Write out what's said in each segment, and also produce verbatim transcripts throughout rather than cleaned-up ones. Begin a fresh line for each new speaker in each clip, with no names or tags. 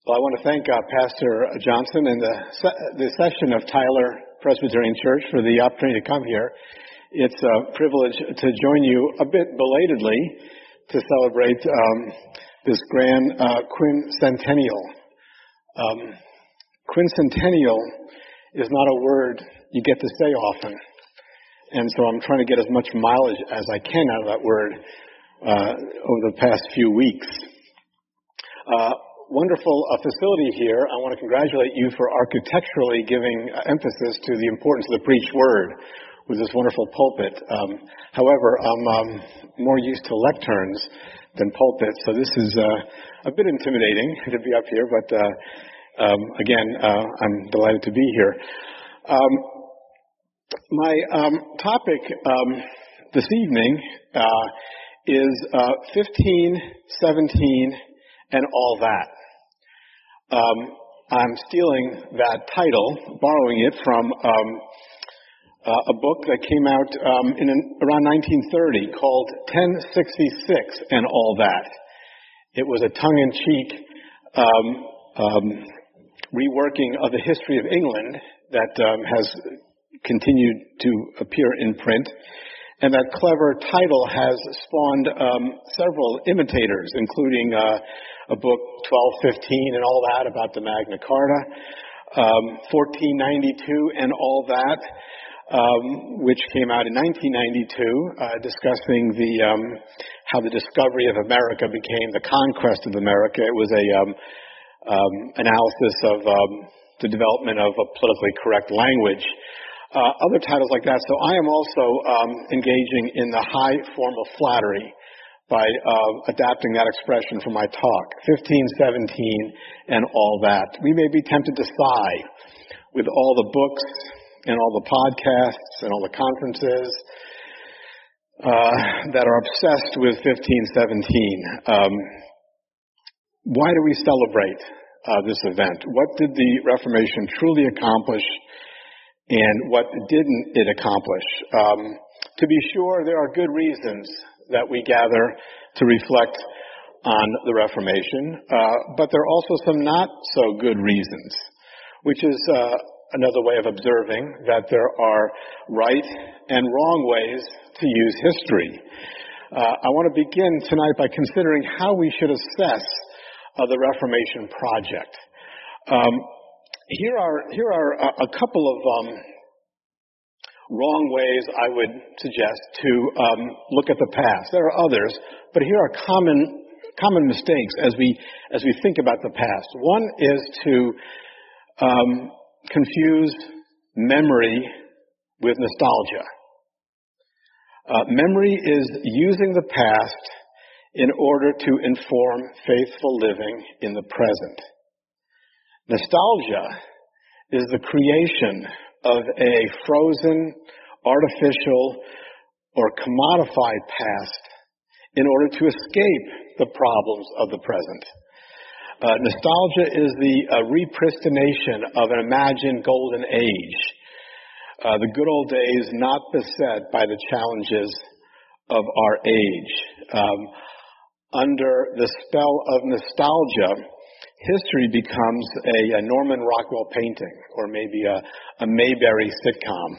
Well, I want to thank uh, Pastor Johnson and the, se- the session of Tyler Presbyterian Church for the opportunity to come here. It's a privilege to join you a bit belatedly to celebrate um, this grand uh, quincentennial. Um, quincentennial is not a word you get to say often, and so I'm trying to get as much mileage as I can out of that word uh, over the past few weeks. Uh, Wonderful uh, facility here. I want to congratulate you for architecturally giving uh, emphasis to the importance of the preached word with this wonderful pulpit. Um, however, I'm um, more used to lecterns than pulpits, so this is uh, a bit intimidating to be up here, but uh, um, again, uh, I'm delighted to be here. Um, my um, topic um, this evening uh, is uh, fifteen seventeen and all that. Um, I'm stealing that title, borrowing it from um, uh, a book that came out um, in an, around nineteen thirty called ten sixty-six and All That. It was a tongue-in-cheek um, um, reworking of the history of England that um, has continued to appear in print. And that clever title has spawned um, several imitators, including uh, a book, twelve fifteen and All That, about the Magna Carta, um, fourteen ninety-two and All That, um, which came out in nineteen ninety-two, uh, discussing the um, how the discovery of America became the conquest of America. It was a um, um, analysis of um, the development of a politically correct language. Uh, other titles like that. So I am also um, engaging in the high form of flattery by uh, adapting that expression for my talk, fifteen seventeen and all that. We may be tempted to sigh with all the books and all the podcasts and all the conferences uh, that are obsessed with fifteen seventeen. Um, why do we celebrate uh, this event? What did the Reformation truly accomplish? And what didn't it accomplish? Um, to be sure, there are good reasons that we gather to reflect on the Reformation, uh, but there are also some not so good reasons, which is uh, another way of observing that there are right and wrong ways to use history. Uh, I want to begin tonight by considering how we should assess uh, the Reformation project. Um, Here are here are a, a couple of um, wrong ways I would suggest to um, look at the past. There are others, but here are common common mistakes as we as we think about the past. One is to um, confuse memory with nostalgia. Uh, memory is using the past in order to inform faithful living in the present. Nostalgia is the creation of a frozen, artificial, or commodified past in order to escape the problems of the present. Uh, nostalgia is the uh, repristination of an imagined golden age, uh, the good old days not beset by the challenges of our age. Um, under the spell of nostalgia, history becomes a, a Norman Rockwell painting or maybe a, a Mayberry sitcom.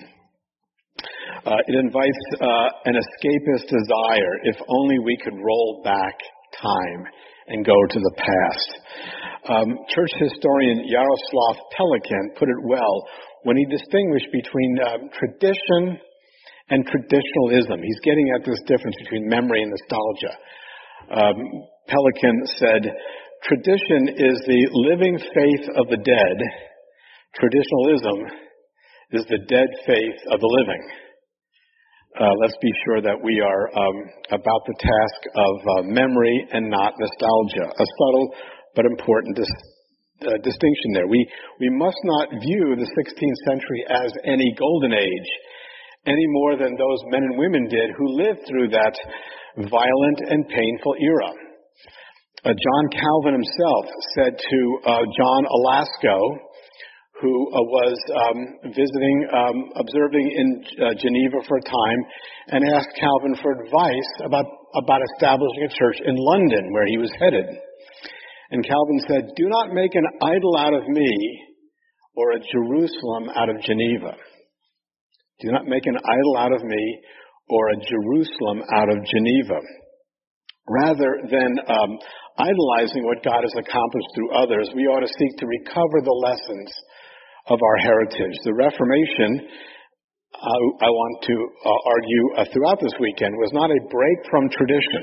Uh, it invites uh, an escapist desire if only we could roll back time and go to the past. Um, church historian Jaroslav Pelikan put it well when he distinguished between um, tradition and traditionalism. He's getting at this difference between memory and nostalgia. Um, Pelikan said, "Tradition is the living faith of the dead. Traditionalism is the dead faith of the living." Uh, let's be sure that we are um, about the task of uh, memory and not nostalgia. A subtle but important dis- uh, distinction there. We we must not view the sixteenth century as any golden age, any more than those men and women did who lived through that violent and painful era. Uh, John Calvin himself said to uh, John Alasko, who uh, was um, visiting, um, observing in uh, Geneva for a time, and asked Calvin for advice about, about establishing a church in London, where he was headed. And Calvin said, "Do not make an idol out of me or a Jerusalem out of Geneva." Do not make an idol out of me or a Jerusalem out of Geneva. Rather than um, idolizing what God has accomplished through others, we ought to seek to recover the lessons of our heritage. The Reformation, uh, I want to uh, argue uh, throughout this weekend, was not a break from tradition.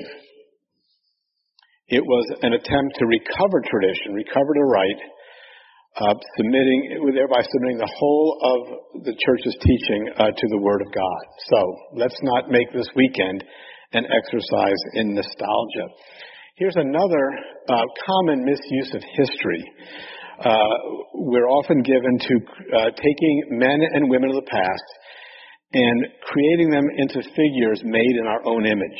It was an attempt to recover tradition, recover the right, uh, submitting, thereby submitting the whole of the church's teaching uh, to the Word of God. So let's not make this weekend an exercise in nostalgia. Here's another uh, common misuse of history. Uh, we're often given to uh, taking men and women of the past and creating them into figures made in our own image.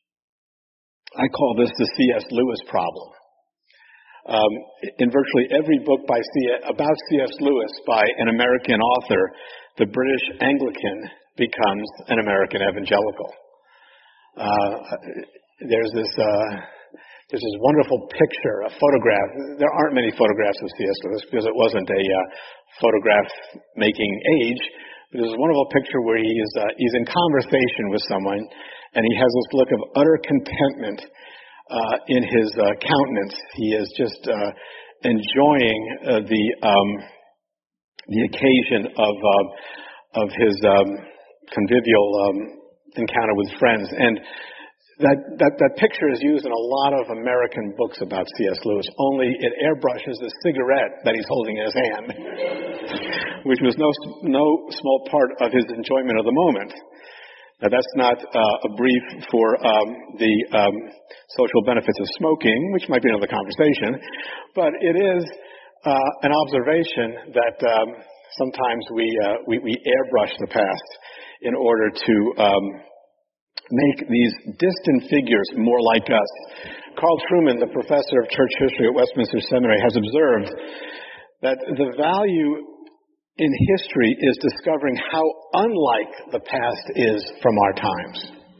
I call this the C S Lewis problem. Um, in virtually every book by C about C S Lewis by an American author, the British Anglican becomes an American evangelical. Uh, there's this uh, there's this wonderful picture, a photograph. There aren't many photographs of C S Lewis because it wasn't a uh, photograph-making age. But there's a wonderful picture where he is uh, he's in conversation with someone, and he has this look of utter contentment uh, in his uh, countenance. He is just uh, enjoying uh, the um, the occasion of uh, of his um, convivial um, encounter with friends. And that, that that picture is used in a lot of American books about C S Lewis, only it airbrushes the cigarette that he's holding in his hand, which was no no small part of his enjoyment of the moment. Now, that's not uh, a brief for um, the um, social benefits of smoking, which might be another conversation, but it is uh, an observation that um, sometimes we, uh, we we airbrush the past in order to um, make these distant figures more like us. Carl Trueman, the professor of church history at Westminster Seminary, has observed that the value in history is discovering how unlike the past is from our times.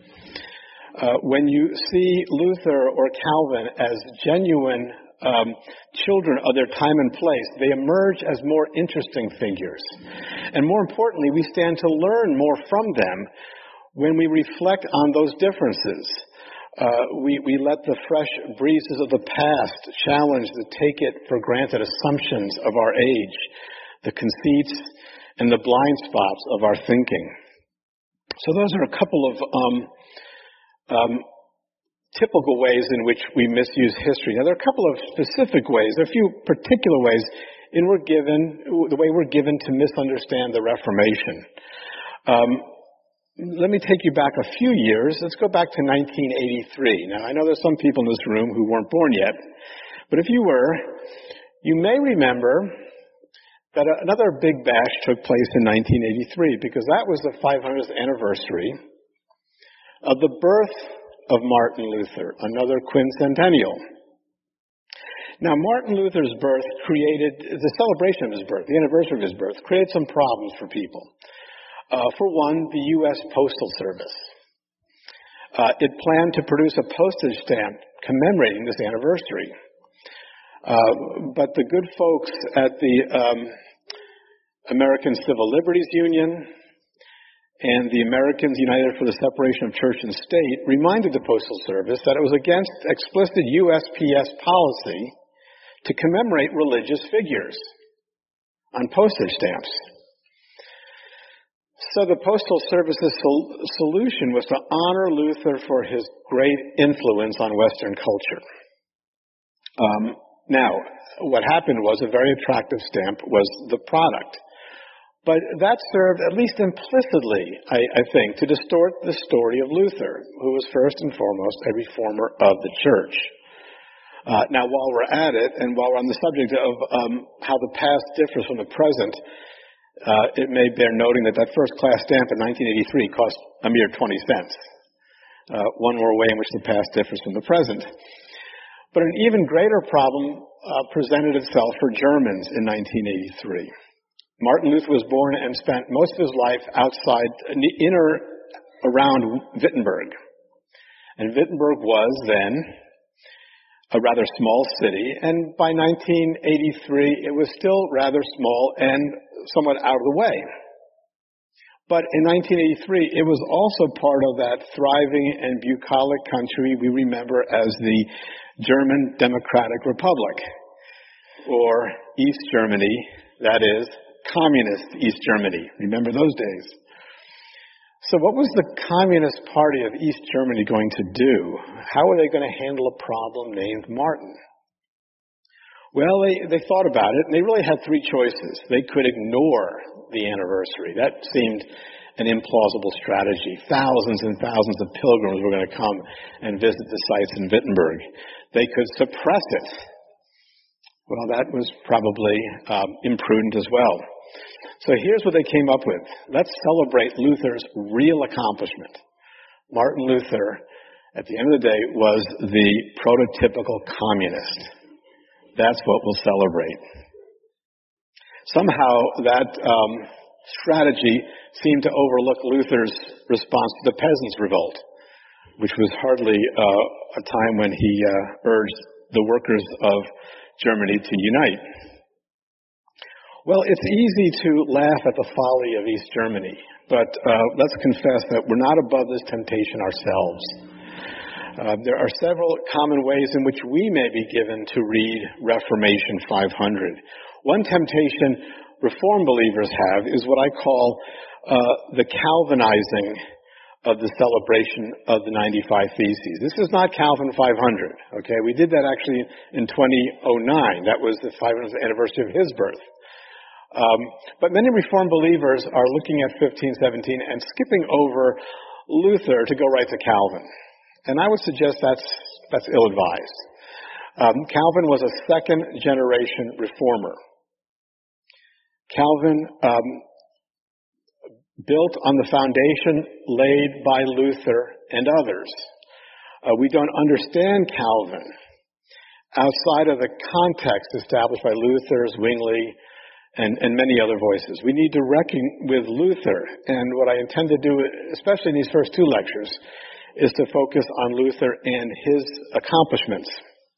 Uh, when you see Luther or Calvin as genuine um, children of their time and place, they emerge as more interesting figures. And more importantly, we stand to learn more from them when we reflect on those differences. Uh, we, we let the fresh breezes of the past challenge the take-it-for-granted assumptions of our age, the conceits and the blind spots of our thinking. So those are a couple of um, um, typical ways in which we misuse history. Now, there are a couple of specific ways, there are a few particular ways in we're given, the way we're given to misunderstand the Reformation. Um, let me take you back a few years. Let's go back to nineteen eighty-three. Now, I know there's some people in this room who weren't born yet, but if you were, you may remember that another big bash took place in nineteen eighty-three, because that was the five hundredth anniversary of the birth of Martin Luther, another quincentennial. Now, Martin Luther's birth created, the celebration of his birth, the anniversary of his birth, created some problems for people. Uh, for one, the U S Postal Service. Uh, it planned to produce a postage stamp commemorating this anniversary. Uh, but the good folks at the um, American Civil Liberties Union and the Americans United for the Separation of Church and State reminded the Postal Service that it was against explicit U S P S policy to commemorate religious figures on postage stamps. So the Postal Service's sol- solution was to honor Luther for his great influence on Western culture. Um, now, what happened was a very attractive stamp was the product. But that served, at least implicitly, I, I think, to distort the story of Luther, who was first and foremost a reformer of the church. Uh, now, while we're at it, and while we're on the subject of um, how the past differs from the present, uh, it may bear noting that that first-class stamp in nineteen eighty-three cost a mere twenty cents. Uh, one more way in which the past differs from the present. But an even greater problem uh, presented itself for Germans in nineteen eighty-three. Martin Luther was born and spent most of his life outside, in or around Wittenberg. And Wittenberg was then a rather small city, and by nineteen eighty-three it was still rather small and somewhat out of the way. But in nineteen eighty-three it was also part of that thriving and bucolic country we remember as the German Democratic Republic, or East Germany, that is, Communist East Germany. Remember those days? So what was the Communist Party of East Germany going to do? How were they going to handle a problem named Martin? Well, they, they thought about it, and they really had three choices. They could ignore the anniversary. That seemed an implausible strategy. Thousands and thousands of pilgrims were going to come and visit the sites in Wittenberg. They could suppress it. Well, that was probably um, imprudent as well. So here's what they came up with. Let's celebrate Luther's real accomplishment. Martin Luther, at the end of the day, was the prototypical communist. That's what we'll celebrate. Somehow that um, strategy seemed to overlook Luther's response to the Peasants' Revolt, which was hardly uh, a time when he uh, urged the workers of Germany to unite. Well, it's easy to laugh at the folly of East Germany, but uh, let's confess that we're not above this temptation ourselves. Uh, there are several common ways in which we may be given to read Reformation five hundred. One temptation Reformed believers have is what I call uh, the Calvinizing of the celebration of the ninety-five Theses. This is not Calvin five hundred, okay? We did that actually in twenty oh nine. That was the five hundredth anniversary of his birth. Um, but many Reformed believers are looking at fifteen seventeen and skipping over Luther to go right to Calvin. And I would suggest that's, that's ill-advised. Um, Calvin was a second-generation reformer. Calvin um, built on the foundation laid by Luther and others. Uh, we don't understand Calvin outside of the context established by Luther, Zwingli, and, and many other voices. We need to reckon with Luther, and what I intend to do, especially in these first two lectures, is to focus on Luther and his accomplishments.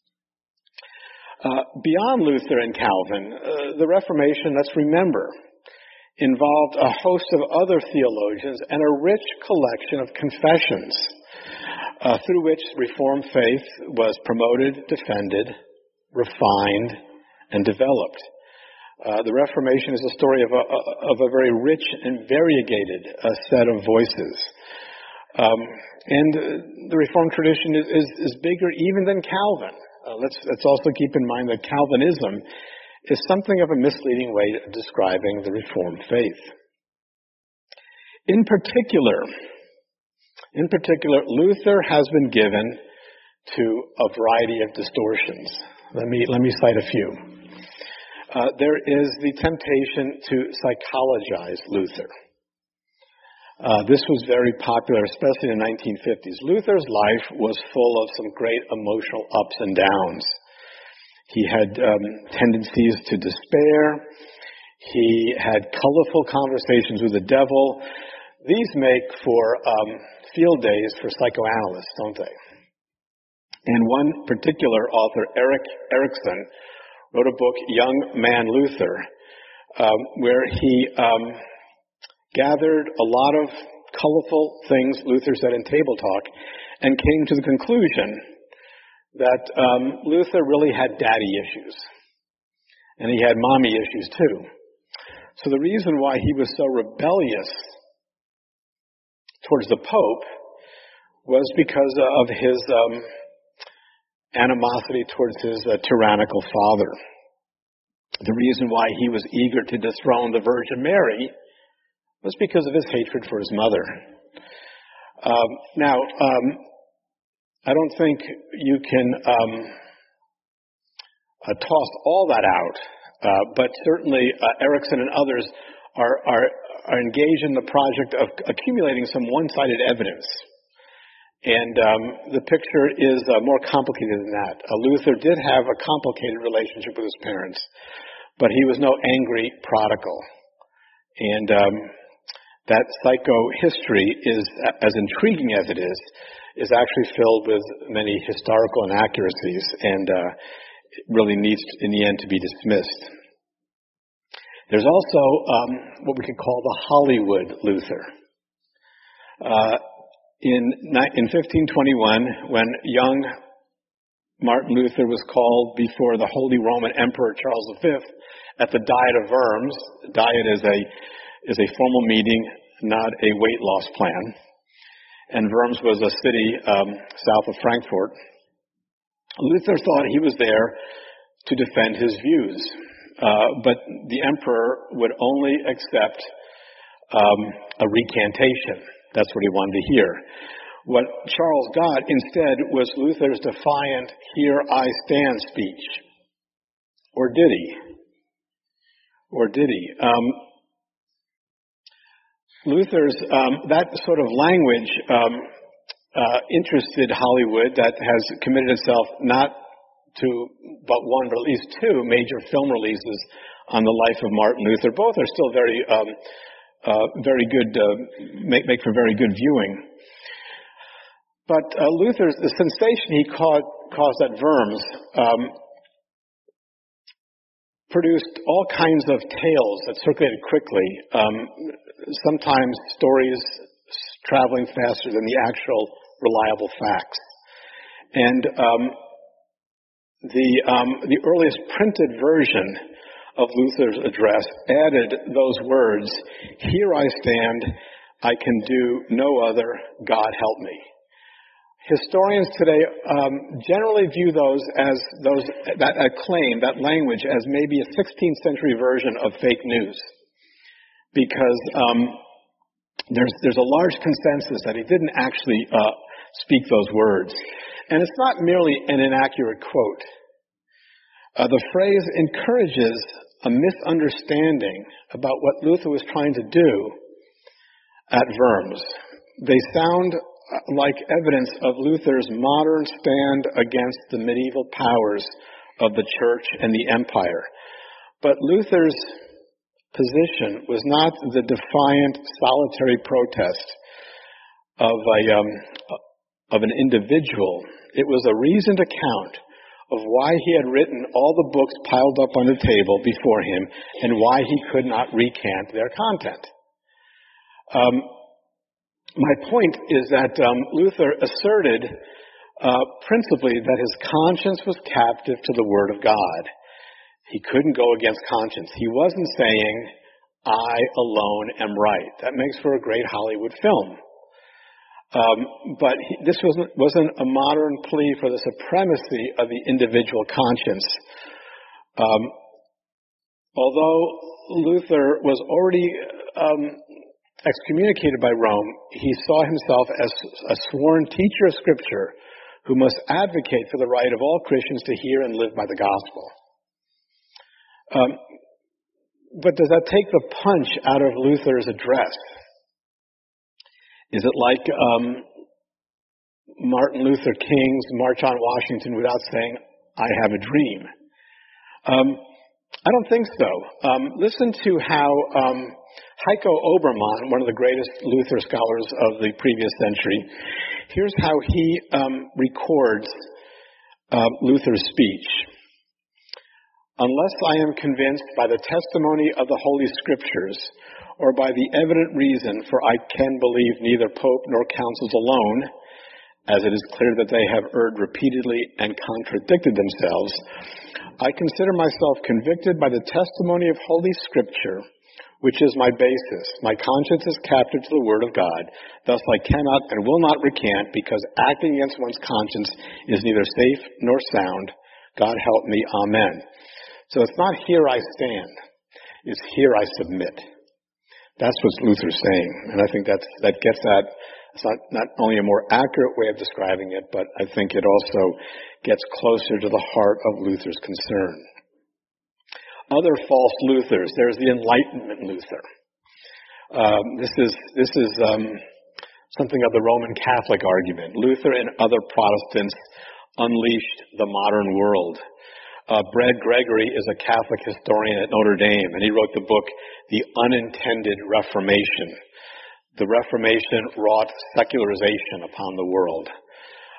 Uh, beyond Luther and Calvin, uh, the Reformation, let's remember, involved a host of other theologians and a rich collection of confessions uh, through which Reformed faith was promoted, defended, refined, and developed. Uh, the Reformation is a story of a, of a very rich and variegated uh, set of voices. Um, and uh, the Reformed tradition is, is, is bigger even than Calvin. Uh, let's, let's also keep in mind that Calvinism is something of a misleading way of describing the Reformed faith. In particular, in particular, Luther has been given to a variety of distortions. Let me, let me cite a few. Uh, there is the temptation to psychologize Luther. Uh, this was very popular, especially in the nineteen fifties. Luther's life was full of some great emotional ups and downs. He had um, tendencies to despair. He had colorful conversations with the devil. These make for um, field days for psychoanalysts, don't they? And one particular author, Erik Erikson, wrote a book, Young Man Luther, um, where he um, gathered a lot of colorful things Luther said in Table Talk and came to the conclusion that um, Luther really had daddy issues. And he had mommy issues too. So the reason why he was so rebellious towards the Pope was because of his um, animosity towards his uh, tyrannical father. The reason why he was eager to dethrone the Virgin Mary was because of his hatred for his mother. Um, now, um, I don't think you can um, uh, toss all that out, uh, but certainly uh, Erikson and others are, are, are engaged in the project of accumulating some one-sided evidence. And um, the picture is uh, more complicated than that. Uh, Luther did have a complicated relationship with his parents, but he was no angry prodigal. And um, that psycho history is, as intriguing as it is, is actually filled with many historical inaccuracies and uh, really needs, in the end, to be dismissed. There's also um, what we could call the Hollywood Luther. Uh, in, in fifteen twenty-one, when young Martin Luther was called before the Holy Roman Emperor Charles the Fifth at the Diet of Worms. The Diet is a is a formal meeting, not a weight loss plan. And Worms was a city um, south of Frankfurt. Luther thought he was there to defend his views, uh, but the emperor would only accept um, a recantation. That's what he wanted to hear. What Charles got instead was Luther's defiant "Here I stand" speech. Or did he? Or did he? Um, Luther's, um, that sort of language um, uh, interested Hollywood, that has committed itself not to but one, but at least two major film releases on the life of Martin Luther. Both are still very, um, uh, very good, uh, make, make for very good viewing. But uh, Luther's, the sensation he caused, caused at Worms um, produced all kinds of tales that circulated quickly, um, sometimes stories traveling faster than the actual reliable facts. And um, the, um, the earliest printed version of Luther's address added those words, "Here I stand, I can do no other, God help me." Historians today um, generally view those as those that, that claim, that language, as maybe a sixteenth century version of fake news, because um, there's there's a large consensus that he didn't actually uh, speak those words, and it's not merely an inaccurate quote. Uh, the phrase encourages a misunderstanding about what Luther was trying to do at Worms. They sound like evidence of Luther's modern stand against the medieval powers of the church and the empire. But Luther's position was not the defiant, solitary protest of a um, of an individual. It was a reasoned account of why he had written all the books piled up on the table before him and why he could not recant their content. Um, My point is that um, Luther asserted uh, principally that his conscience was captive to the Word of God. He couldn't go against conscience. He wasn't saying, "I alone am right." That makes for a great Hollywood film. Um, but he, this wasn't, wasn't a modern plea for the supremacy of the individual conscience. Um, although Luther was already um, excommunicated by Rome, he saw himself as a sworn teacher of Scripture who must advocate for the right of all Christians to hear and live by the gospel. Um, but does that take the punch out of Luther's address? Is it like um, Martin Luther King's March on Washington without saying, "I have a dream"? Um, I don't think so. Um, listen to how um, Heiko Obermann, one of the greatest Luther scholars of the previous century, here's how he um, records uh, Luther's speech. "Unless I am convinced by the testimony of the Holy Scriptures or by the evident reason, for I can believe neither Pope nor councils alone, as it is clear that they have erred repeatedly and contradicted themselves, I consider myself convicted by the testimony of Holy Scripture, which is my basis. My conscience is captive to the Word of God. Thus I cannot and will not recant, because acting against one's conscience is neither safe nor sound. God help me, amen." So it's not "here I stand," it's "here I submit." That's what Luther's saying. And I think that's, that gets at, it's not, not only a more accurate way of describing it, but I think it also gets closer to the heart of Luther's concern. Other false Luthers. There's the Enlightenment Luther. Um, this is this is um, something of the Roman Catholic argument. Luther and other Protestants unleashed the modern world. Uh, Brad Gregory is a Catholic historian at Notre Dame, and he wrote the book, The Unintended Reformation. The Reformation wrought secularization upon the world.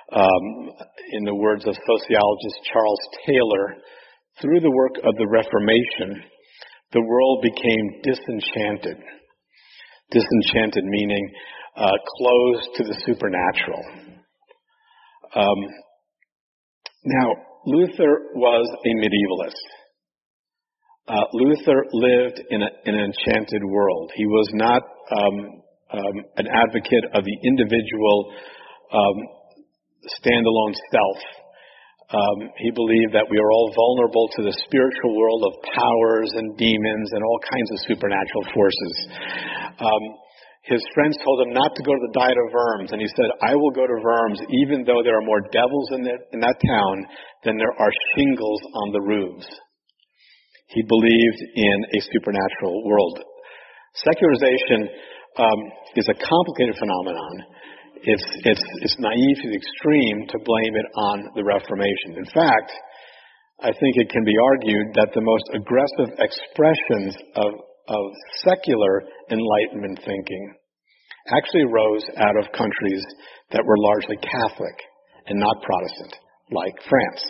Um, in the words of sociologist Charles Taylor, through the work of the Reformation, the world became disenchanted. Disenchanted meaning uh, closed to the supernatural. Um, now, Luther was a medievalist. Uh, Luther lived in, a, in an enchanted world. He was not um, um, an advocate of the individual um, standalone self. Um, he believed that we are all vulnerable to the spiritual world of powers and demons and all kinds of supernatural forces. Um, his friends told him not to go to the Diet of Worms, and he said, I will go to Worms even though there are more devils in, the, in that town than there are shingles on the roofs. He believed in a supernatural world. Secularization um, is a complicated phenomenon. It's, it's, it's naive to the extreme to blame it on the Reformation. In fact, I think it can be argued that the most aggressive expressions of, of secular Enlightenment thinking actually arose out of countries that were largely Catholic and not Protestant, like France.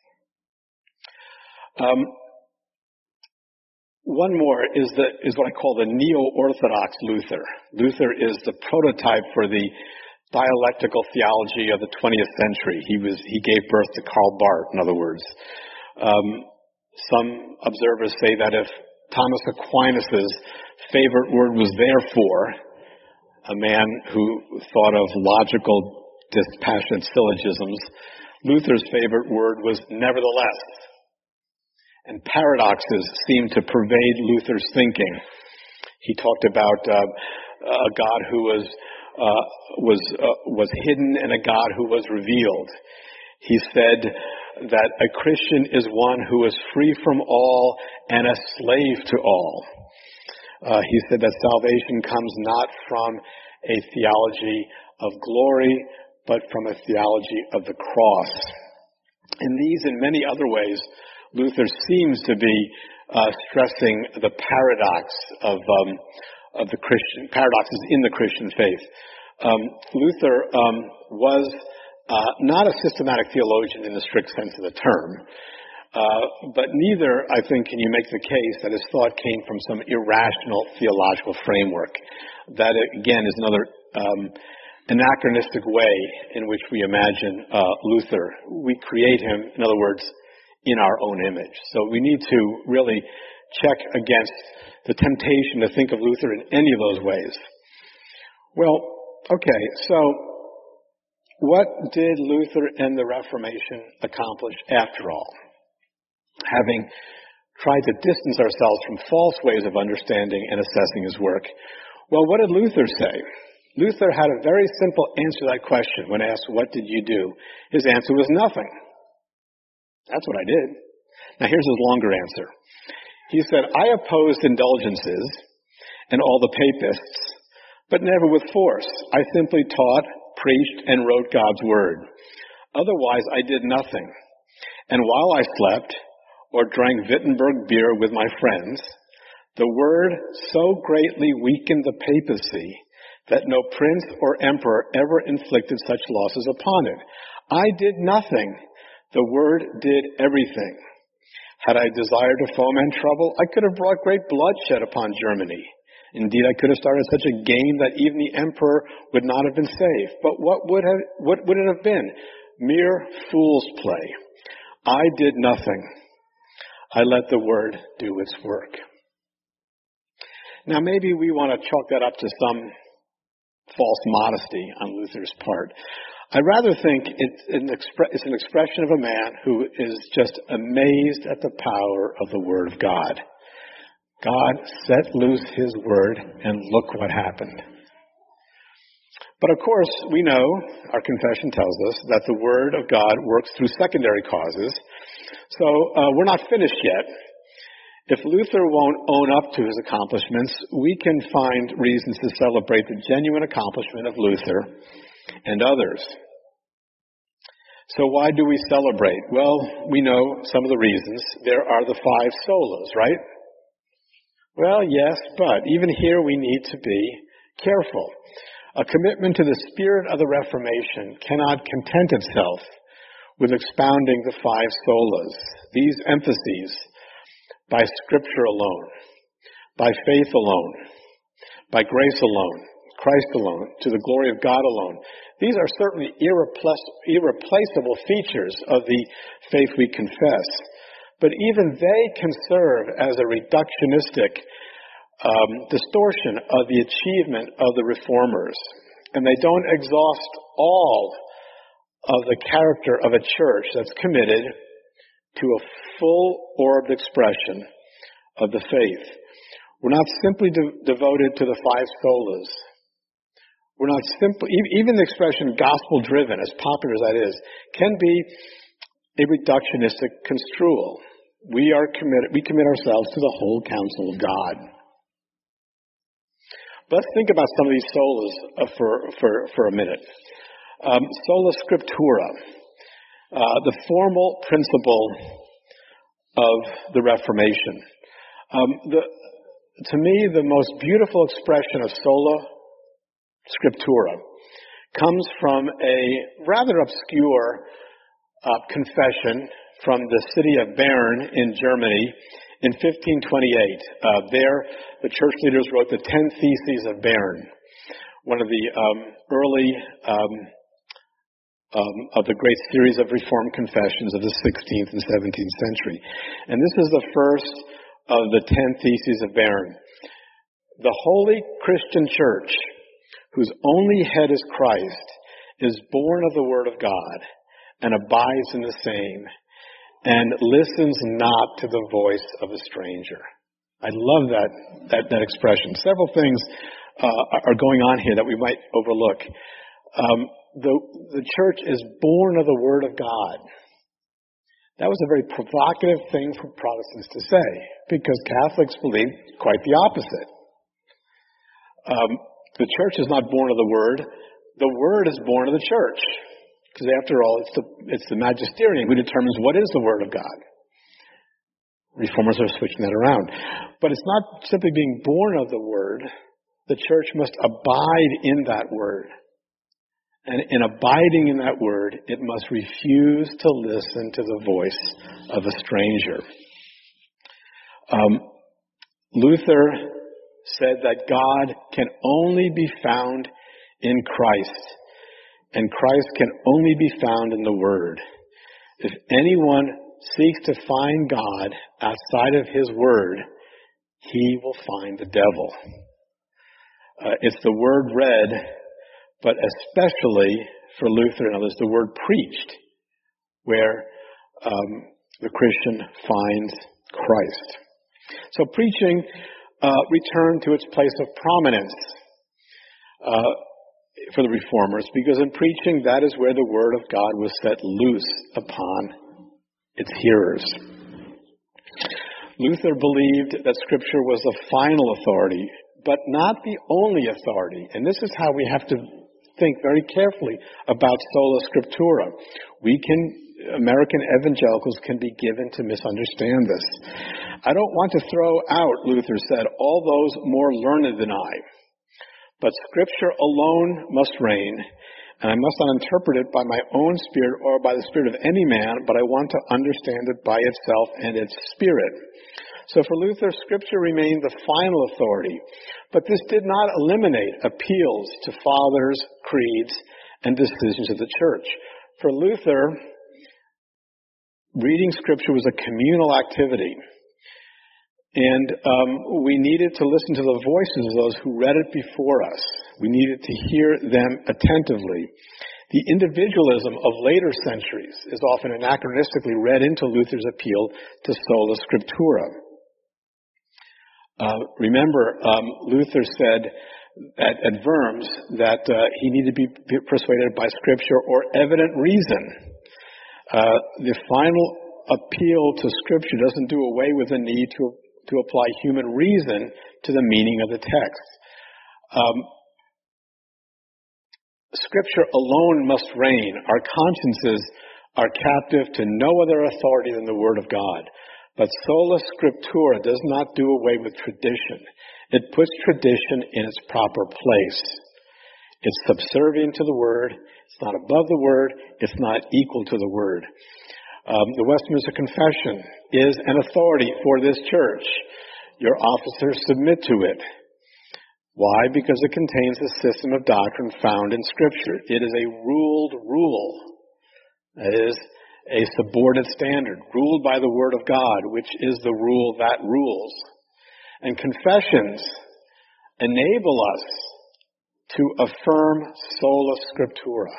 Um, One more is the is what I call the neo-orthodox Luther. Luther is the prototype for the dialectical theology of the twentieth century. He was he gave birth to Karl Barth, in other words. Um, some observers say that if Thomas Aquinas' favorite word was therefore, a man who thought of logical, dispassionate syllogisms, Luther's favorite word was nevertheless. And paradoxes seem to pervade Luther's thinking. He talked about uh, a God who was uh, was uh, was hidden and a God who was revealed. He said that a Christian is one who is free from all and a slave to all. Uh, he said that salvation comes not from a theology of glory, but from a theology of the cross. In these and many other ways, Luther seems to be uh, stressing the paradox of um, of the Christian paradoxes in the Christian faith. Um, Luther um, was uh, not a systematic theologian in the strict sense of the term, uh, but neither, I think, can you make the case that his thought came from some irrational theological framework. That, again, is another um, anachronistic way in which we imagine uh, Luther. We create him, in other words, in our own image. So we need to really check against the temptation to think of Luther in any of those ways. Well, okay, so what did Luther and the Reformation accomplish after all? Having tried to distance ourselves from false ways of understanding and assessing his work, well, what did Luther say? Luther had a very simple answer to that question when asked, what did you do? His answer was nothing. That's what I did. Now here's his longer answer. He said, I opposed indulgences and all the papists, but never with force. I simply taught, preached, and wrote God's word. Otherwise, I did nothing. And while I slept or drank Wittenberg beer with my friends, the word so greatly weakened the papacy that no prince or emperor ever inflicted such losses upon it. I did nothing. The word did everything. Had I desired to foment trouble, I could have brought great bloodshed upon Germany. Indeed, I could have started such a game that even the emperor would not have been safe. But what would have, what would it have been? Mere fool's play. I did nothing. I let the word do its work. Now, maybe we want to chalk that up to some false modesty on Luther's part. I rather think it's an, expre- it's an expression of a man who is just amazed at the power of the Word of God. God set loose His Word, and look what happened. But of course, we know, our confession tells us, that the Word of God works through secondary causes. So uh, we're not finished yet. If Luther won't own up to his accomplishments, we can find reasons to celebrate the genuine accomplishment of Luther and others. So why do we celebrate? Well, we know some of the reasons. There are the five solas, right? Well, yes, but even here we need to be careful. A commitment to the spirit of the Reformation cannot content itself with expounding the five solas. These emphases, by Scripture alone, by faith alone, by grace alone, Christ alone, to the glory of God alone. These are certainly irreplaceable features of the faith we confess, but even they can serve as a reductionistic um, distortion of the achievement of the reformers, and they don't exhaust all of the character of a church that's committed to a full-orbed expression of the faith. We're not simply de- devoted to the five solas. We're not simply, even the expression gospel-driven, as popular as that is, can be a reductionistic construal. We are committed, we commit ourselves to the whole counsel of God. Let's think about some of these solas uh, for, for, for a minute. Um, sola scriptura, uh, the formal principle of the Reformation. Um, the, to me, the most beautiful expression of sola scriptura comes from a rather obscure uh, confession from the city of Bern in Germany in fifteen twenty-eight. Uh, there, the church leaders wrote the Ten Theses of Bern, one of the um, early um, um, of the great series of Reformed confessions of the sixteenth and seventeenth century. And this is the first of the Ten Theses of Bern. The Holy Christian Church, whose only head is Christ, is born of the Word of God and abides in the same, and listens not to the voice of a stranger. I love that that, that expression. Several things uh, are going on here that we might overlook. Um, the, the church is born of the Word of God. That was a very provocative thing for Protestants to say, because Catholics believe quite the opposite. Um, The church is not born of the Word. The Word is born of the church. Because after all, it's the, it's the magisterium who determines what is the Word of God. Reformers are switching that around. But it's not simply being born of the Word. The church must abide in that Word. And in abiding in that Word, it must refuse to listen to the voice of a stranger. Um, Luther said that God can only be found in Christ, and Christ can only be found in the Word. If anyone seeks to find God outside of His Word, he will find the devil. Uh, it's the Word read, but especially for Luther and others, the Word preached, where um, the Christian finds Christ. So preaching Uh, return to its place of prominence uh, for the Reformers, because in preaching, that is where the Word of God was set loose upon its hearers. Luther believed that Scripture was the final authority, but not the only authority. And this is how we have to think very carefully about sola scriptura. We can, American evangelicals can be given to misunderstand this. I don't want to throw out, Luther said, all those more learned than I. But Scripture alone must reign, and I must not interpret it by my own spirit or by the spirit of any man, but I want to understand it by itself and its spirit. So for Luther, Scripture remained the final authority, but this did not eliminate appeals to fathers, creeds, and decisions of the church. For Luther, reading Scripture was a communal activity. And um, we needed to listen to the voices of those who read it before us. We needed to hear them attentively. The individualism of later centuries is often anachronistically read into Luther's appeal to sola scriptura. Uh, remember, um, Luther said at, at Worms that uh, he needed to be persuaded by Scripture or evident reason. Uh, the final appeal to Scripture doesn't do away with the need to to apply human reason to the meaning of the text. Um, Scripture alone must reign. Our consciences are captive to no other authority than the Word of God. But sola scriptura does not do away with tradition. It puts tradition in its proper place. It's subservient to the Word. It's not above the Word. It's not equal to the Word. Um, the Westminster Confession is an authority for this church. Your officers submit to it. Why? Because it contains a system of doctrine found in Scripture. It is a ruled rule. That is, a subordinate standard, ruled by the Word of God, which is the rule that rules. And confessions enable us to affirm sola scriptura,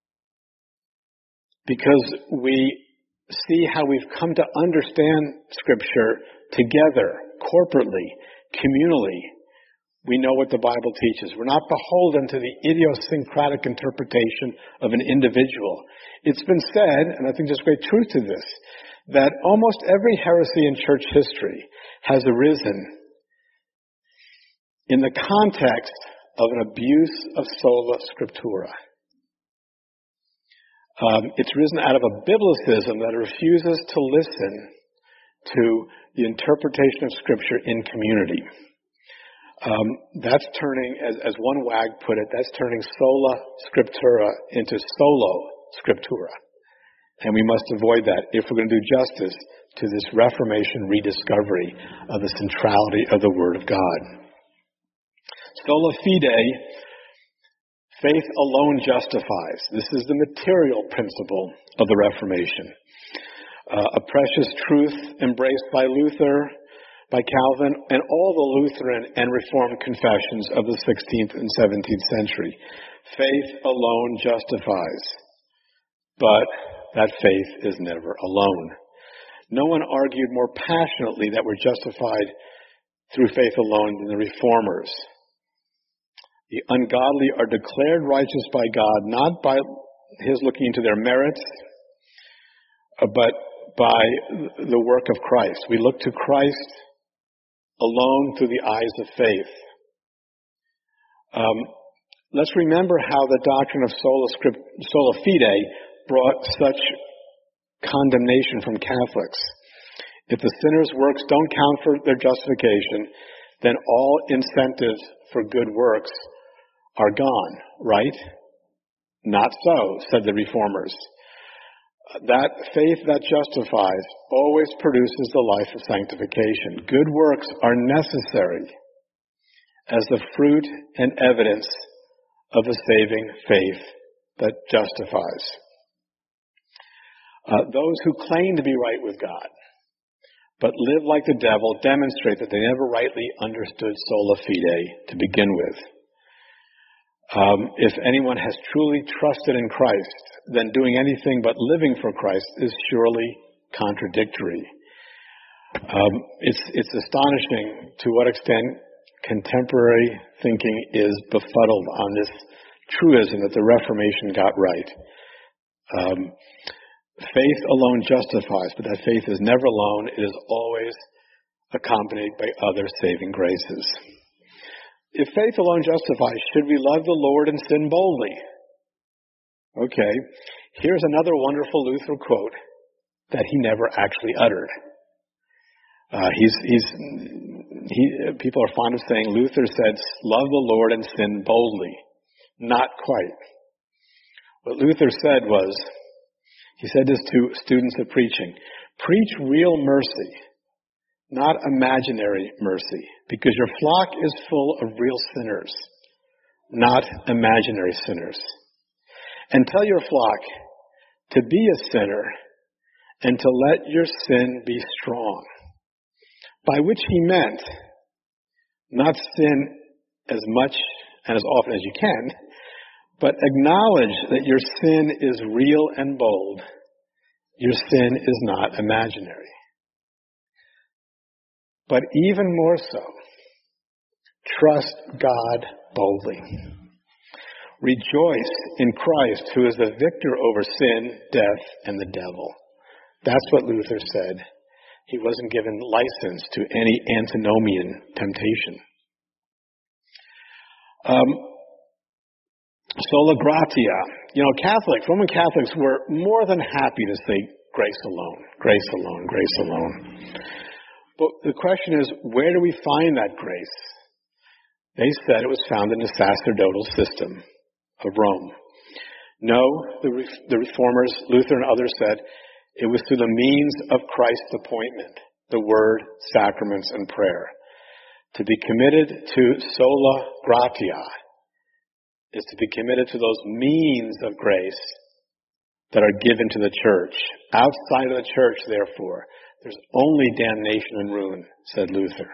because we see how we've come to understand Scripture together, corporately, communally. We know what the Bible teaches. We're not beholden to the idiosyncratic interpretation of an individual. It's been said, and I think there's great truth to this, that almost every heresy in church history has arisen in the context of an abuse of sola scriptura. Um, it's risen out of a biblicism that refuses to listen to the interpretation of Scripture in community. Um, that's turning, as, as one wag put it, that's turning sola scriptura into solo scriptura. And we must avoid that if we're going to do justice to this Reformation rediscovery of the centrality of the Word of God. Sola fide, faith alone justifies. This is the material principle of the Reformation. Uh, a precious truth embraced by Luther, by Calvin, and all the Lutheran and Reformed confessions of the sixteenth and seventeenth century. Faith alone justifies, but that faith is never alone. No one argued more passionately that we're justified through faith alone than the Reformers. The ungodly are declared righteous by God, not by His looking into their merits, but by the work of Christ. We look to Christ alone through the eyes of faith. Um, let's remember how the doctrine of sola, script, sola fide brought such condemnation from Catholics. If the sinner's works don't count for their justification, then all incentives for good works are gone, right? Not so, said the Reformers. That faith that justifies always produces the life of sanctification. Good works are necessary as the fruit and evidence of a saving faith that justifies. Uh, those who claim to be right with God but live like the devil demonstrate that they never rightly understood sola fide to begin with. Um, if anyone has truly trusted in Christ, then doing anything but living for Christ is surely contradictory. Um, it's, it's astonishing to what extent contemporary thinking is befuddled on this truism that the Reformation got right. Um, faith alone justifies, but that faith is never alone. It is always accompanied by other saving graces. If faith alone justifies, should we love the Lord and sin boldly? Okay, here's another wonderful Luther quote that he never actually uttered. Uh, he's, he's, he, people are fond of saying Luther said, love the Lord and sin boldly. Not quite. What Luther said was, he said this to students of preaching, preach real mercy, not imaginary mercy, because your flock is full of real sinners, not imaginary sinners. And tell your flock to be a sinner and to let your sin be strong. By which he meant not sin as much and as often as you can, but acknowledge that your sin is real and bold. Your sin is not imaginary. But even more so, trust God boldly. Rejoice in Christ, who is the victor over sin, death, and the devil. That's what Luther said. He wasn't given license to any antinomian temptation. Um, sola gratia. You know, Catholics, Roman Catholics were more than happy to say grace alone, grace alone, grace alone. But the question is, where do we find that grace? They said it was found in the sacerdotal system of Rome. No, the, re- the reformers, Luther and others said, it was through the means of Christ's appointment, the word, sacraments, and prayer. To be committed to sola gratia is to be committed to those means of grace that are given to the church. Outside of the church, therefore, there's only damnation and ruin, said Luther.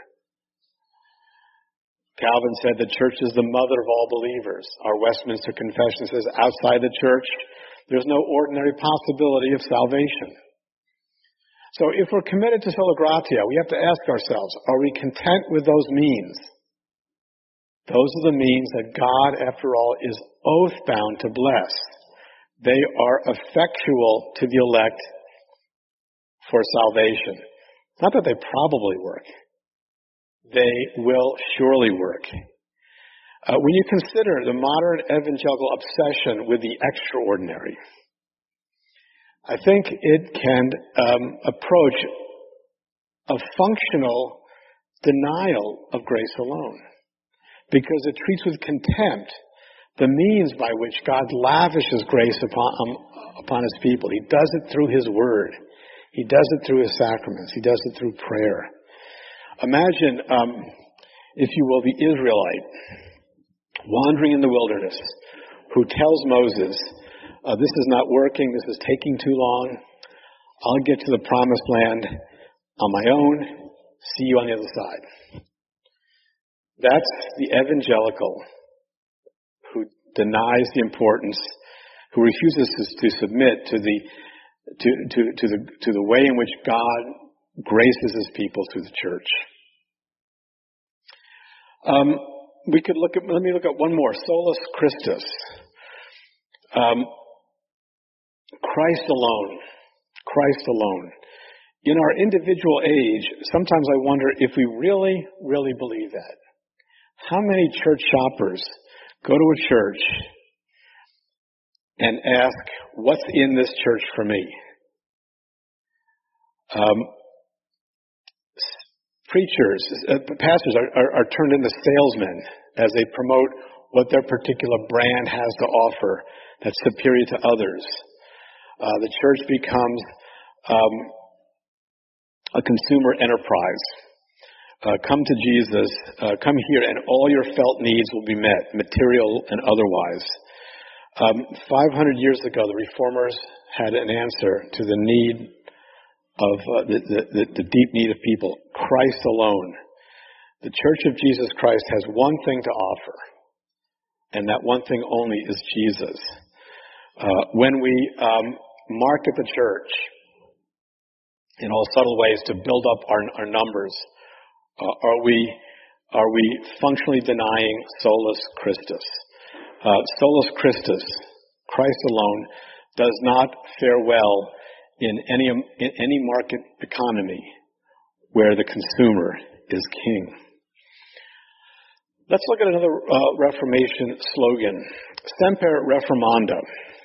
Calvin said the church is the mother of all believers. Our Westminster Confession says outside the church, there's no ordinary possibility of salvation. So if we're committed to sola gratia, we have to ask ourselves, are we content with those means? Those are the means that God, after all, is oath-bound to bless. They are effectual to the elect for salvation. Not that they probably work. They will surely work. Uh, when you consider the modern evangelical obsession with the extraordinary, I think it can um, approach a functional denial of grace alone, because it treats with contempt the means by which God lavishes grace upon, um, upon His people. He does it through His Word. He does it through His sacraments. He does it through prayer. Imagine, um, if you will, the Israelite wandering in the wilderness who tells Moses, uh, this is not working, this is taking too long, I'll get to the promised land on my own, see you on the other side. That's the evangelical who denies the importance, who refuses to, to submit to the to, to, to the to the way in which God graces His people through the church. Um, we could look at. Let me look at one more. Solus Christus. Um, Christ alone. Christ alone. In our individual age, sometimes I wonder if we really, really believe that. How many church shoppers go to a church and ask, what's in this church for me? Um, preachers, uh, pastors are, are, are turned into salesmen as they promote what their particular brand has to offer that's superior to others. Uh, the church becomes um, a consumer enterprise. Uh, come to Jesus, uh, come here, and all your felt needs will be met, material and otherwise. Um, five hundred years ago, the Reformers had an answer to the need of uh, the, the, the deep need of people. Christ alone. The Church of Jesus Christ has one thing to offer, and that one thing only is Jesus. Uh, when we um, market the church in all subtle ways to build up our, our numbers, uh, are we are we functionally denying solus Christus? Uh, solus Christus, Christ alone, does not fare well in any in any market economy where the consumer is king. Let's look at another uh, Reformation slogan, Semper Reformanda.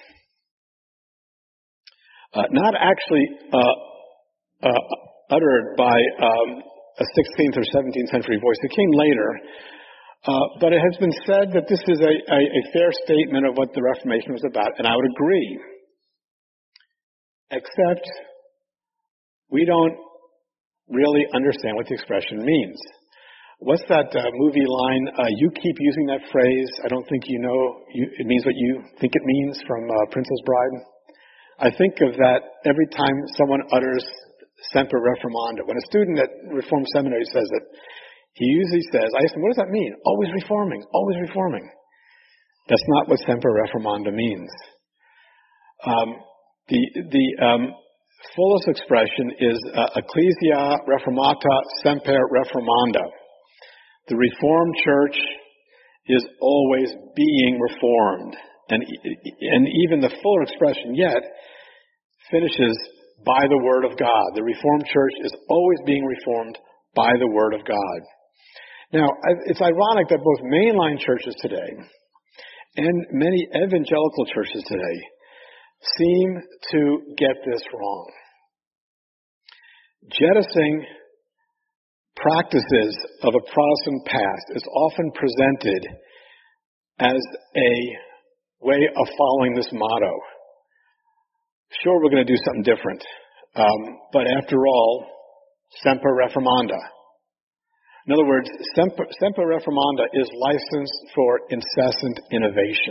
Uh, not actually uh, uh, uttered by um, a sixteenth or seventeenth century voice. It came later, uh, but it has been said that this is a, a, a fair statement of what the Reformation was about, and I would agree. Except we don't really understand what the expression means. What's that uh, movie line? Uh, you keep using that phrase. I don't think you know you, it means what you think it means, from uh, Princess Bride. I think of that every time someone utters Semper Reformanda. When a student at Reformed Seminary says it, he usually says, I ask him, what does that mean? Always reforming, always reforming. That's not what Semper Reformanda means. Um, the the um, fullest expression is uh, Ecclesia Reformata Semper Reformanda. The Reformed Church is always being reformed. And, and even the fuller expression yet finishes by the Word of God. The Reformed Church is always being reformed by the Word of God. Now, it's ironic that both mainline churches today and many evangelical churches today seem to get this wrong. Jettisoning practices of a Protestant past is often presented as a way of following this motto. Sure, we're going to do something different, um, but after all, semper reformanda. In other words, semper, semper reformanda is license for incessant innovation.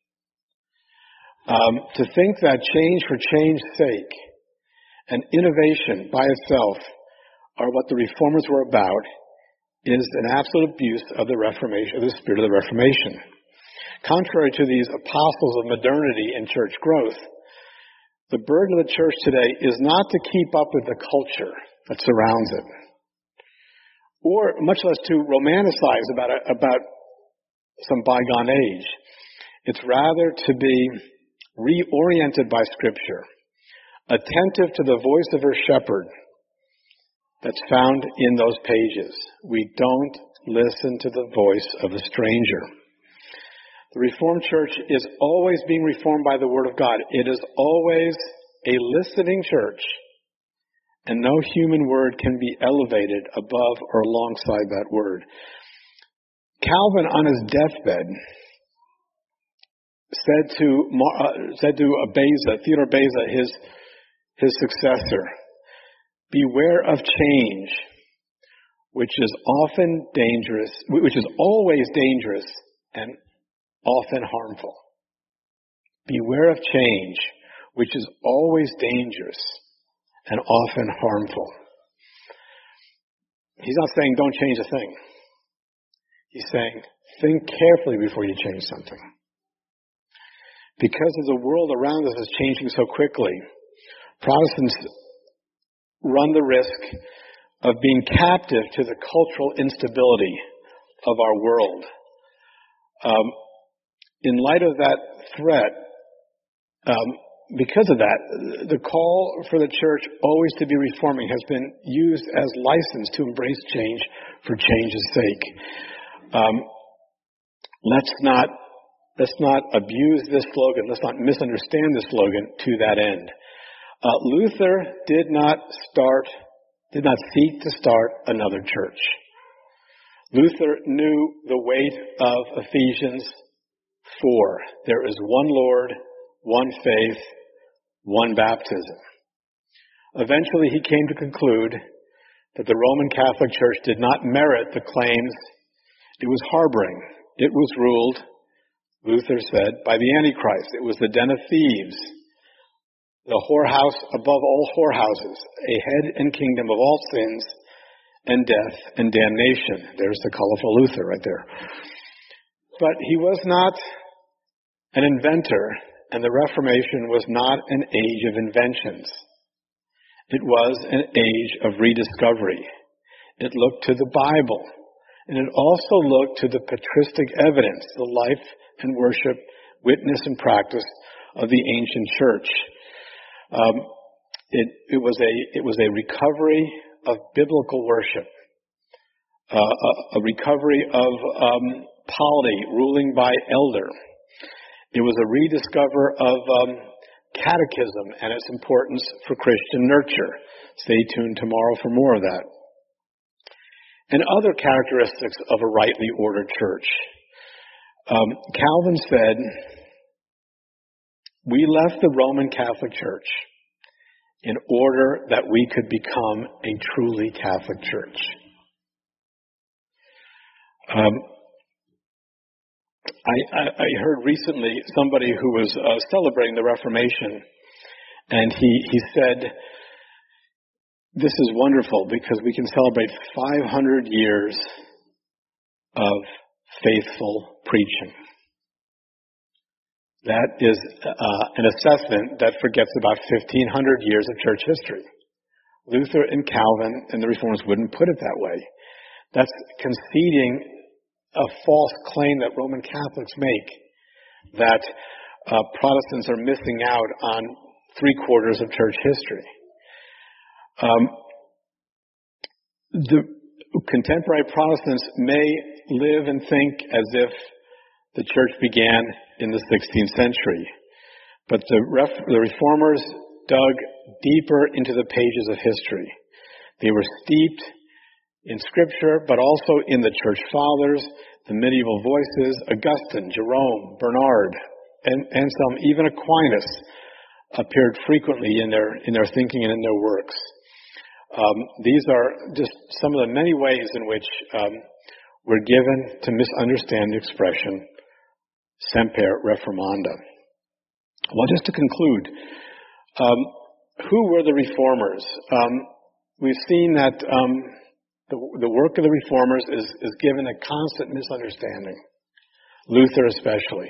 Um, to think that change for change's sake and innovation by itself are what the Reformers were about is an absolute abuse of the Reformation, of the spirit of the Reformation. Contrary to these apostles of modernity and church growth, the burden of the church today is not to keep up with the culture that surrounds it, or much less to romanticize about a, about some bygone age. It's rather to be reoriented by Scripture, attentive to the voice of her shepherd that's found in those pages. We don't listen to the voice of a stranger. The Reformed Church is always being reformed by the Word of God. It is always a listening church, and no human word can be elevated above or alongside that word. Calvin, on his deathbed, said to uh, said to Beza, Theodore Beza, his his successor, "Beware of change, which is often dangerous, which is always dangerous and often harmful." Beware of change, which is always dangerous and often harmful. He's not saying don't change a thing. He's saying think carefully before you change something. Because of the world around us is changing so quickly, Protestants run the risk of being captive to the cultural instability of our world. Um, in light of that threat, um, because of that, the call for the church always to be reforming has been used as license to embrace change for change's sake. Um, let's not let's not abuse this slogan. Let's not misunderstand this slogan to that end. Uh, Luther did not start, did not seek to start another church. Luther knew the weight of Ephesians four. There is one Lord, one faith, one baptism. Eventually he came to conclude that the Roman Catholic Church did not merit the claims it was harboring. It was ruled, Luther said, by the Antichrist. It was the den of thieves, the whorehouse above all whorehouses, a head and kingdom of all sins and death and damnation. There's the colorful Luther right there. But he was not an inventor, and the Reformation was not an age of inventions. It was an age of rediscovery. It looked to the Bible, and it also looked to the patristic evidence, the life and worship, witness and practice of the ancient church. Um, it, it was a it was a recovery of biblical worship, uh, a, a recovery of um, polity, ruling by elder. It was a rediscover of um, catechism and its importance for Christian nurture. Stay tuned tomorrow for more of that. And other characteristics of a rightly ordered church. Um, Calvin said, "We left the Roman Catholic Church in order that we could become a truly Catholic church." Um, I, I, I heard recently somebody who was uh, celebrating the Reformation, and he, he said, "This is wonderful because we can celebrate five hundred years of faithful preaching." That is uh, an assessment that forgets about fifteen hundred years of church history. Luther and Calvin and the Reformers wouldn't put it that way. That's conceding a false claim that Roman Catholics make, that uh, Protestants are missing out on three quarters of church history. Um, the contemporary Protestants may live and think as if the church began in the sixteenth century, but the, ref- the Reformers dug deeper into the pages of history. They were steeped in Scripture, but also in the Church Fathers, the medieval voices, Augustine, Jerome, Bernard, and Anselm, even Aquinas, appeared frequently in their in their thinking and in their works. Um, these are just some of the many ways in which um, we're given to misunderstand the expression semper reformanda. Well, just to conclude, um, who were the reformers? Um, we've seen that um, the, the work of the reformers is, is given a constant misunderstanding, Luther especially.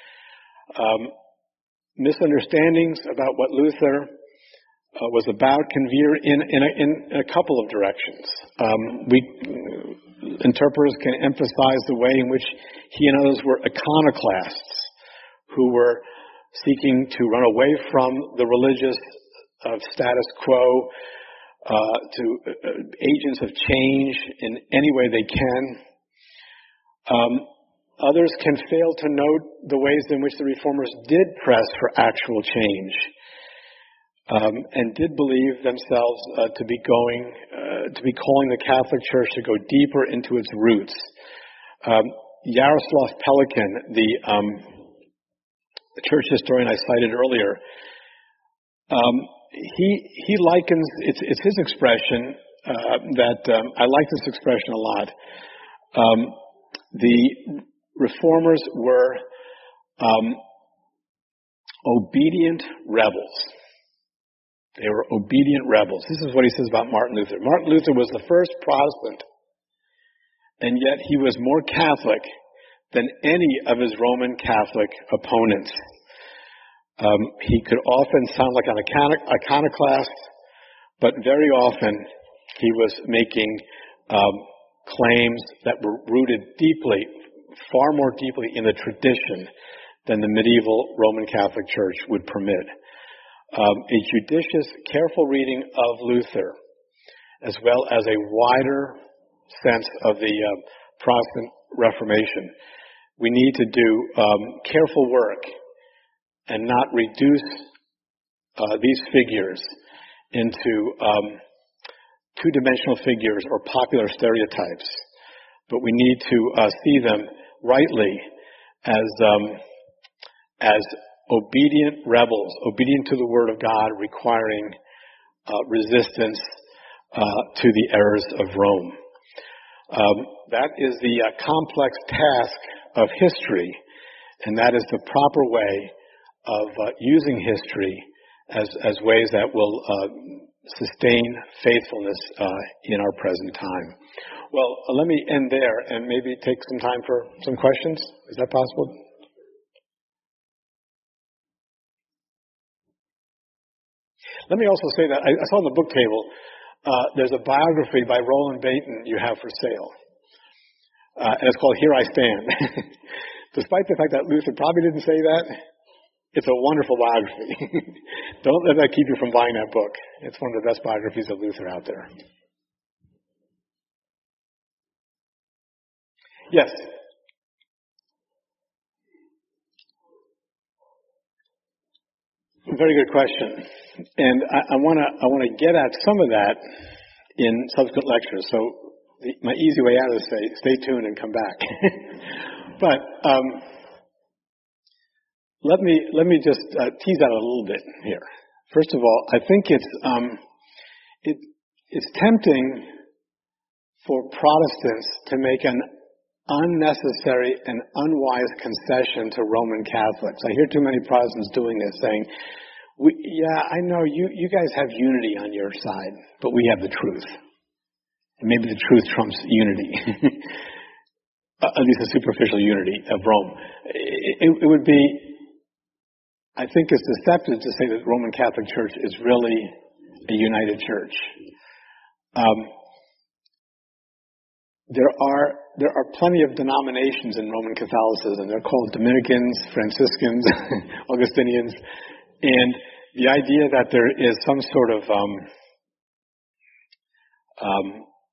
Um, misunderstandings about what Luther uh, was about can veer in, in, a, in a couple of directions. Um, we interpreters can emphasize the way in which he and others were iconoclasts who were seeking to run away from the religious uh, status quo uh, to uh, agents of change in any way they can. Um, others can fail to note the ways in which the reformers did press for actual change um, and did believe themselves uh, to be going, uh, to be calling the Catholic Church to go deeper into its roots. Um, Yaroslav Pelikan, the um, the church historian I cited earlier, um, he he likens, it's, it's his expression, uh, that um, I like this expression a lot. Um, the reformers were um, obedient rebels. They were obedient rebels. This is what he says about Martin Luther. Martin Luther was the first Protestant, and yet he was more Catholic than any of his Roman Catholic opponents. Um, he could often sound like an iconoclast, but very often he was making um, claims that were rooted deeply, far more deeply in the tradition than the medieval Roman Catholic Church would permit. Um, a judicious, careful reading of Luther, as well as a wider sense of the uh, Protestant Reformation, we need to do um, careful work and not reduce uh, these figures into um, two-dimensional figures or popular stereotypes. But we need to uh, see them rightly as um, as obedient rebels, obedient to the Word of God, requiring uh, resistance uh, to the errors of Rome. Um, that is the uh, complex task of history, and that is the proper way of uh, using history as, as ways that will uh, sustain faithfulness uh, in our present time. Well, uh, let me end there and maybe take some time for some questions. Is that possible? Let me also say that I, I saw on the book table uh, there's a biography by Roland Bainton you have for sale. Uh, and it's called Here I Stand. Despite the fact that Luther probably didn't say that, it's a wonderful biography. Don't let that keep you from buying that book. It's one of the best biographies of Luther out there. Yes? Very good question. And I want to I want to get at some of that in subsequent lectures. So the, my easy way out is to say, stay tuned and come back. But um, let me let me just uh, tease out a little bit here. First of all, I think it's um, it it's tempting for Protestants to make an unnecessary and unwise concession to Roman Catholics. I hear too many Protestants doing this, saying, we, yeah, I know you, you guys have unity on your side, but we have the truth. And maybe the truth trumps unity. At least a superficial unity of Rome. It, it, it would be, I think it's deceptive to say that the Roman Catholic Church is really a united church. Um, There are there are plenty of denominations in Roman Catholicism. They're called Dominicans, Franciscans, Augustinians, and the idea that there is some sort of um, um,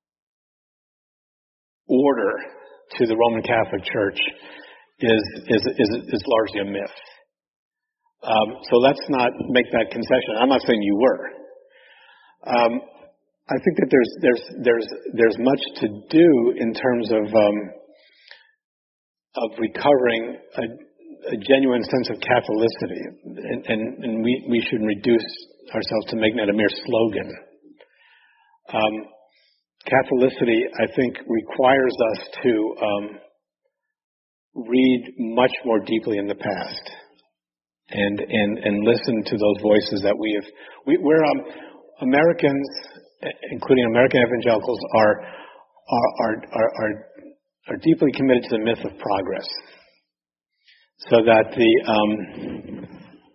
order to the Roman Catholic Church is is is, is largely a myth. Um, so let's not make that concession. I'm not saying you were. Um, I think that there's there's there's there's much to do in terms of um, of recovering a a genuine sense of Catholicity, and, and, and we, we should reduce ourselves to making that a mere slogan. Um, Catholicity, I think, requires us to um, read much more deeply in the past and and and listen to those voices that we have. We, we're um, Americans, including American evangelicals, are are are are, are are deeply committed to the myth of progress, so that the um,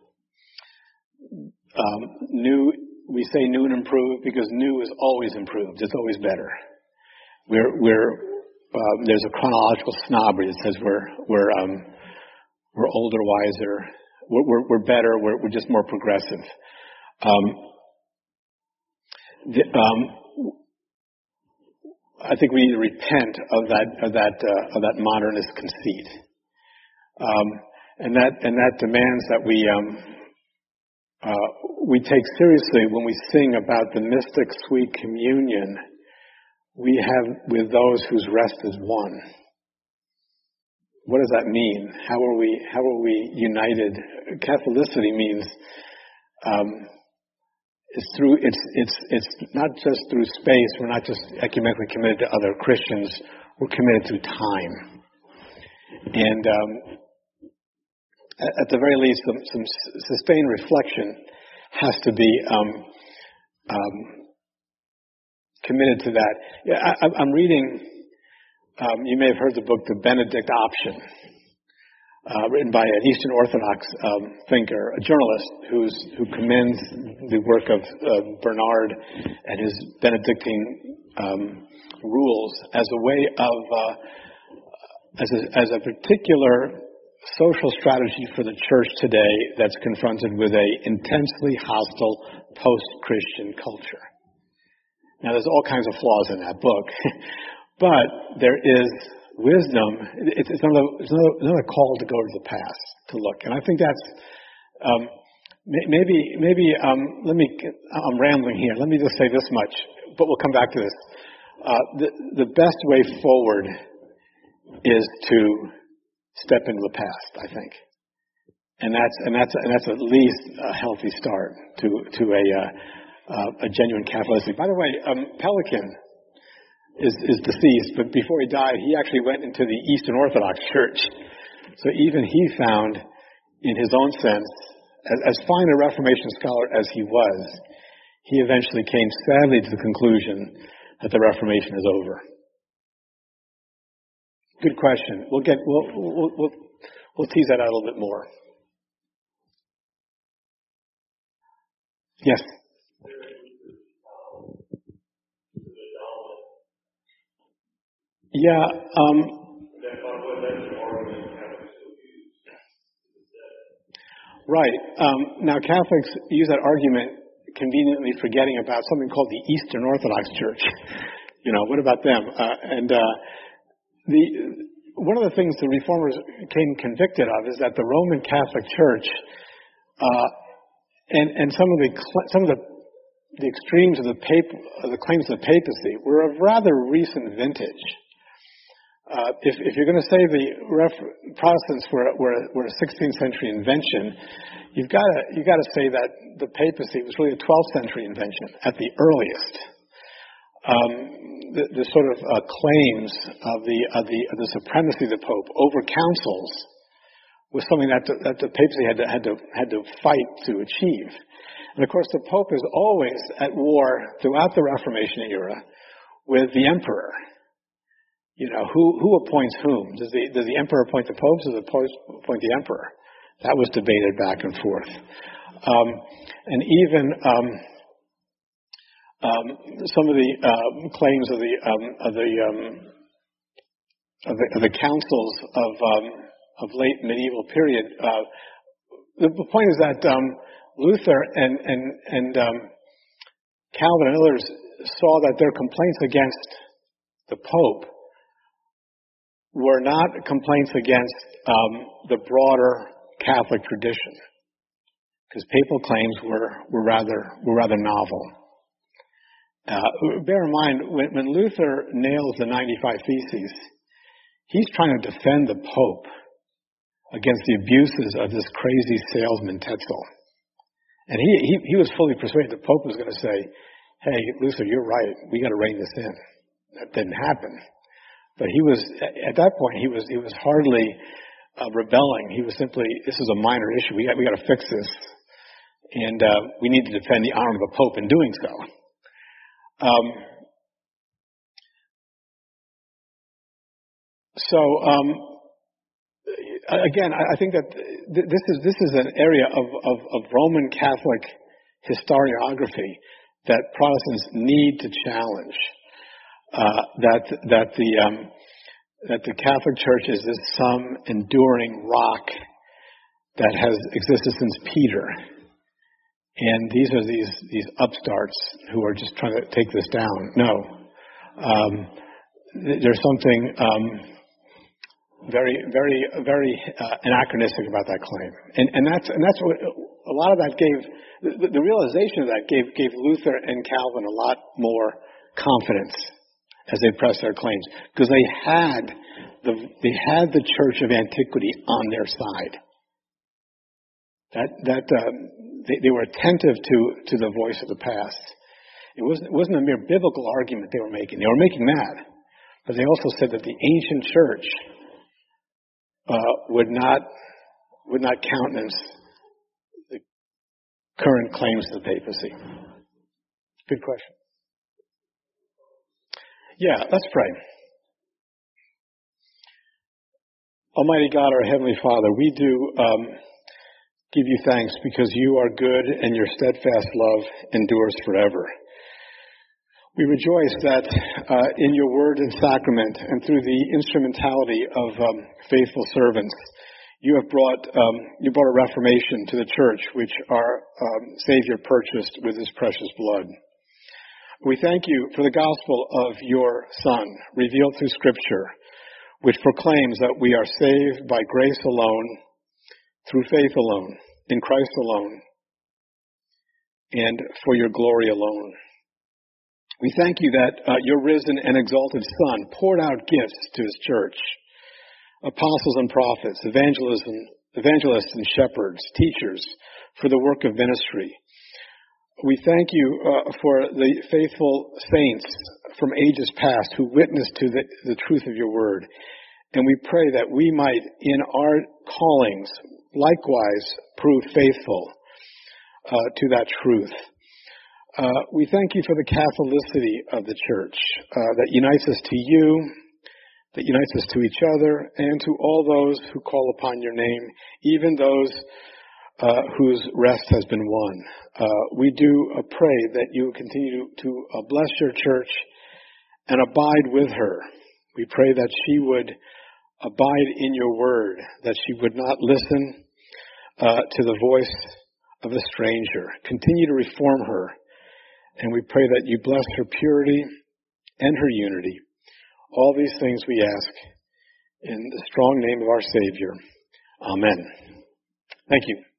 um, new, we say new and improved because new is always improved. It's always better. We're we're um, there's a chronological snobbery that says we're we're um, we're older, wiser, we're we're, we're better, we're we're just more progressive. Um, the, um, I think we need to repent of that of that uh, of that modernist conceit, um, and that and that demands that we um, uh, we take seriously when we sing about the mystic sweet communion we have with those whose rest is won. What does that mean? How are we how are we united? Catholicity means um, It's through, it's, it's, it's not just through space. We're not just ecumenically committed to other Christians. We're committed through time. And, um, at, at the very least, some, some sustained reflection has to be, um, um, committed to that. Yeah, I, I'm reading, um, you may have heard the book, The Benedict Option. Uh, written by an Eastern Orthodox um, thinker, a journalist who's, who commends the work of uh, Bernard and his Benedictine um, rules as a way of, uh, as, a, as a particular social strategy for the church today that's confronted with a intensely hostile post-Christian culture. Now, there's all kinds of flaws in that book, but there is wisdom. It's, it's, another, it's another, another call to go to the past, to look. And I think that's, um, maybe, maybe, um, let me, I'm rambling here. Let me just say this much, but we'll come back to this. Uh, the, the best way forward is to step into the past, I think. And that's, and that's, and that's at least a healthy start to, to a, uh, uh, a genuine Catholicity. By the way, um, Pelican, Is, is deceased, but before he died, he actually went into the Eastern Orthodox Church. So even he found, in his own sense, as, as fine a Reformation scholar as he was, he eventually came sadly to the conclusion that the Reformation is over. Good question. We'll get we'll we'll we'll, we'll tease that out a little bit more. Yes. Yeah, um, right. Um, now, Catholics use that argument conveniently forgetting about something called the Eastern Orthodox Church. You know, what about them? Uh, and uh, the one of the things the Reformers came convicted of is that the Roman Catholic Church uh, and and some of the some of the the extremes of the pap- of the claims of the papacy were of rather recent vintage. Uh, if, if you're going to say the ref- Protestants were, were, were a sixteenth century invention, you've got to you've got to say that the papacy was really a twelfth century invention at the earliest. Um, the, the sort of uh, claims of the, of the of the supremacy of the Pope over councils was something that the, that the papacy had to had to had to fight to achieve. And of course, the Pope is always at war throughout the Reformation era with the emperor. You know, who, who appoints whom? Does the, does the emperor appoint the popes or the popes appoint the emperor? That was debated back and forth. Um, and even um, um, some of the uh, claims of the um, of the, um, of the of the councils of um, of late medieval period. Uh, the, the point is that um, Luther and and and um, Calvin and others saw that their complaints against the Pope were not complaints against um, the broader Catholic tradition, because papal claims were, were rather were rather novel. Uh, bear in mind, when, when Luther nails the ninety-five Theses, he's trying to defend the Pope against the abuses of this crazy salesman, Tetzel. And he, he, he was fully persuaded the Pope was going to say, hey, Luther, you're right. We got to rein this in. That didn't happen. But he was, at that point, he was, he was hardly uh, rebelling. He was simply, this is a minor issue. We got, we got to fix this. And uh, we need to defend the honor of the Pope in doing so. Um, so, um, again, I think that th- this is this is an area of, of, of Roman Catholic historiography that Protestants need to challenge. Uh, that that the um, that the Catholic Church is this some enduring rock that has existed since Peter, and these are these these upstarts who are just trying to take this down. No, um, there's something um, very very very uh, anachronistic about that claim, and and that's and that's what a lot of that gave the, the realization of that gave gave Luther and Calvin a lot more confidence as they pressed their claims, because they had the they had the Church of Antiquity on their side. That that um, they, they were attentive to to the voice of the past. It wasn't it wasn't a mere biblical argument they were making. They were making that, but they also said that the ancient Church uh, would not would not countenance the current claims of the papacy. Good question. Yeah, let's pray. Almighty God, our Heavenly Father, we do um, give you thanks because you are good and your steadfast love endures forever. We rejoice that uh, in your word and sacrament and through the instrumentality of um, faithful servants, you have brought um, you brought a reformation to the Church, which our um, Savior purchased with his precious blood. We thank you for the gospel of your Son, revealed through Scripture, which proclaims that we are saved by grace alone, through faith alone, in Christ alone, and for your glory alone. We thank you that uh, your risen and exalted Son poured out gifts to his church, apostles and prophets, evangelists and, evangelists and shepherds, teachers, for the work of ministry. We thank you uh, for the faithful saints from ages past who witnessed to the, the truth of your word. And we pray that we might, in our callings, likewise prove faithful uh, to that truth. Uh, we thank you for the Catholicity of the Church uh, that unites us to you, that unites us to each other, and to all those who call upon your name, even those Uh, whose rest has been won. Uh, we do uh, pray that you continue to, to uh, bless your church and abide with her. We pray that she would abide in your word, that she would not listen uh, to the voice of a stranger. Continue to reform her, and we pray that you bless her purity and her unity. All these things we ask in the strong name of our Savior. Amen. Thank you.